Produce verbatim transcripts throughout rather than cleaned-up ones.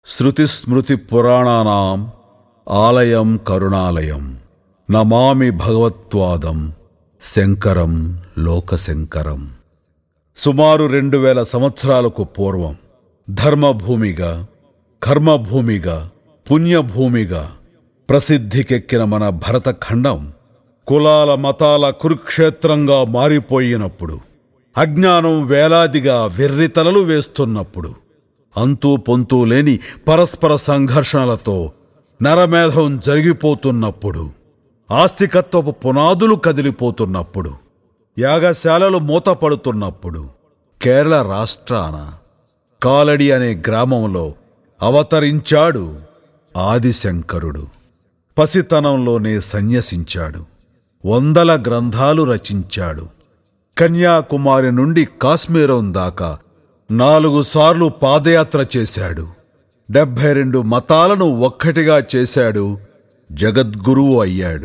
శృతిస్మృతి పురాణానాం ఆలయం కరుణాలయం నమామి భగవత్పాదం శంకరం లోకశంకరం. సుమారు రెండు వేల సంవత్సరాలకు పూర్వం ధర్మభూమిగా, కర్మభూమిగా, పుణ్యభూమిగా ప్రసిద్ధికెక్కిన మన భరతఖండం కులాల మతాల కురుక్షేత్రంగా మారిపోయినప్పుడు, అజ్ఞానం వేలాదిగా వెర్రితలలు వేస్తున్నప్పుడు, అంతూ పొంతూ లేని పరస్పర సంఘర్షణలతో నరమేధం జరిగిపోతున్నప్పుడు, ఆస్తికత్వపు పునాదులు కదిలిపోతున్నప్పుడు, యాగశాలలు మూతపడుతున్నప్పుడు, కేరళ రాష్ట్రాన కాలడి అనే గ్రామంలో అవతరించాడు ఆదిశంకరుడు. పసితనంలోనే సన్యసించాడు. వందల గ్రంథాలు రచించాడు. కన్యాకుమారి నుండి కాశ్మీరం దాకా నాలుగు సార్లు పాదయాత్ర చేశాడు. డెబ్భై రెండు మతాలను ఒక్కటిగా చేశాడు. జగద్గురువు అయ్యాడు.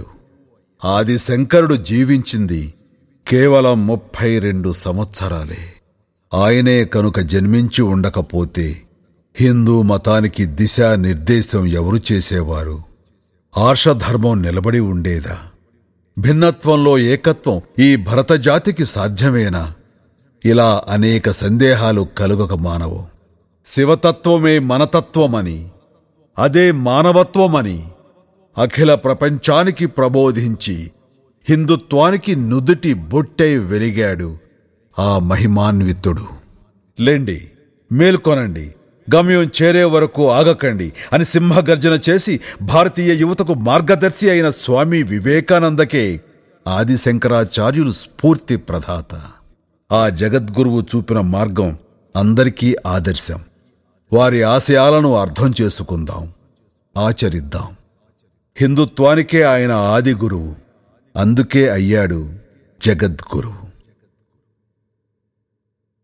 ఆదిశంకరుడు జీవించింది కేవలం ముప్పై రెండు సంవత్సరాలే. ఆయనే కనుక జన్మించి ఉండకపోతే హిందూ మతానికి దిశానిర్దేశం ఎవరు చేసేవారు? ఆర్షధర్మం నిలబడి ఉండేదా? భిన్నత్వంలో ఏకత్వం ఈ భరతజాతికి సాధ్యమేనా? ఇలా అనేక సందేహాలు కలుగక మానవు. శివతత్వమే మనతత్వమని, అదే మానవత్వమని అఖిల ప్రపంచానికి ప్రబోధించి హిందుత్వానికి నుదుటి బొట్టై వెలిగాడు ఆ మహిమాన్వితుడు. లెండి, మేల్కొనండి, గమ్యం చేరే వరకు ఆగకండి అని సింహగర్జన చేసి భారతీయ యువతకు మార్గదర్శి అయిన స్వామి వివేకానందకే ఆదిశంకరాచార్యులు స్ఫూర్తి ప్రదాత. ఆ జగద్గురువు చూపిన మార్గం అందరికీ ఆదర్శం. వారి ఆశయాలను అర్థం చేసుకుందాం, ఆచరిద్దాం. హిందుత్వానికే ఆయన ఆది గురువు, అందుకే అయ్యాడు జగద్గురువు.